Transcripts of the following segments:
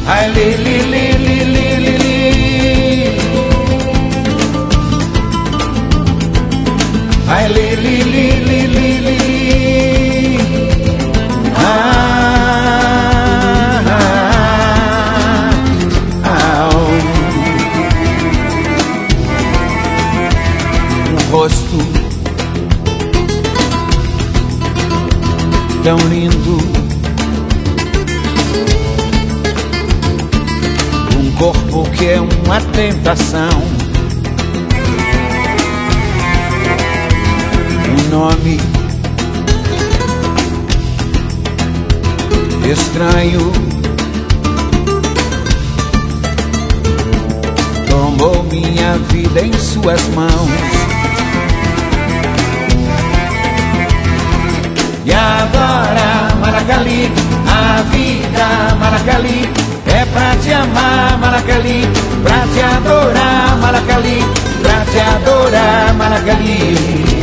ai li li li li li li li. Ai li li li li li li li. Rosto tão lindo, um corpo que é uma tentação, um nome estranho tomou minha vida em suas mãos. E agora, Maracali, a vida, Maracali, é pra te amar, Maracali, pra te adorar, Maracali, pra te adorar, Maracali.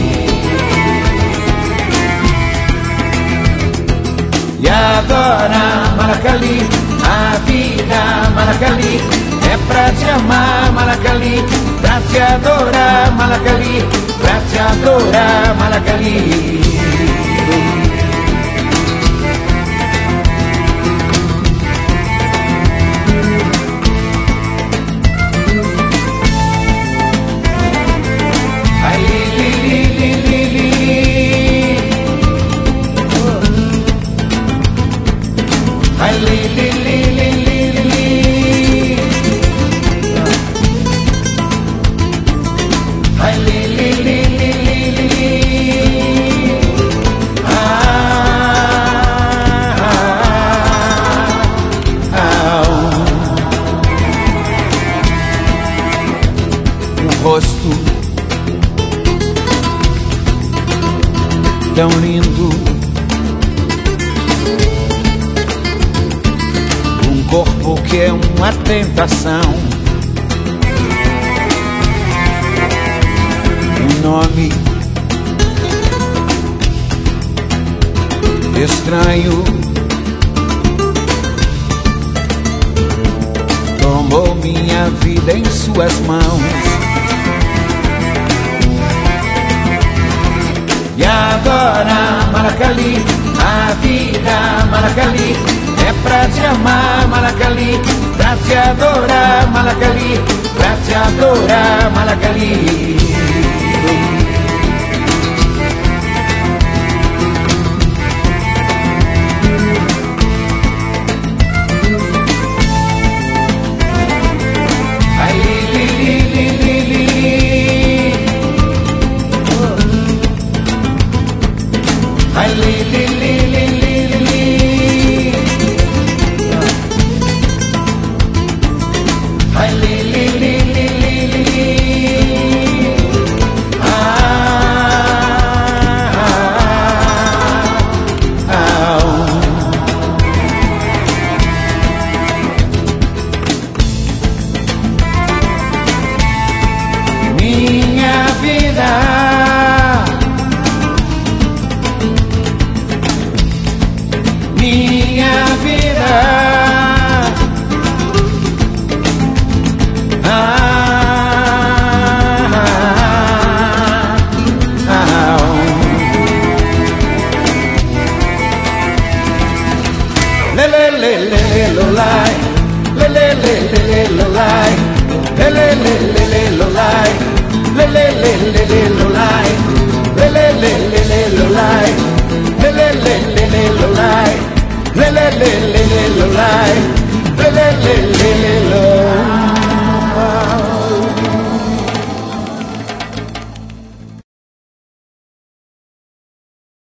E agora, Maracali, a vida, Maracali, é pra te amar, Maracali, pra te adorar, Maracali, pra te adorar, Maracali. Ai li li li li li li li. Ai li li li li li li li. Um rosto tão lindo, corpo que é uma tentação, um nome estranho tomou minha vida em suas mãos. E agora, Maracali, a vida, Maracali, é pra te amar, Maracali, pra te adorar, Maracali, pra te adorar, Maracali. Ai li li li li li li. Ai li li li li li li. Ai li li li li li li li. Minha vida, minha vida, le le le le lo lai, le le le le lo lai, le le le le lo lai, le le le le lo lai, le le le le lo lai, le le le lo lai, le le le lo lai.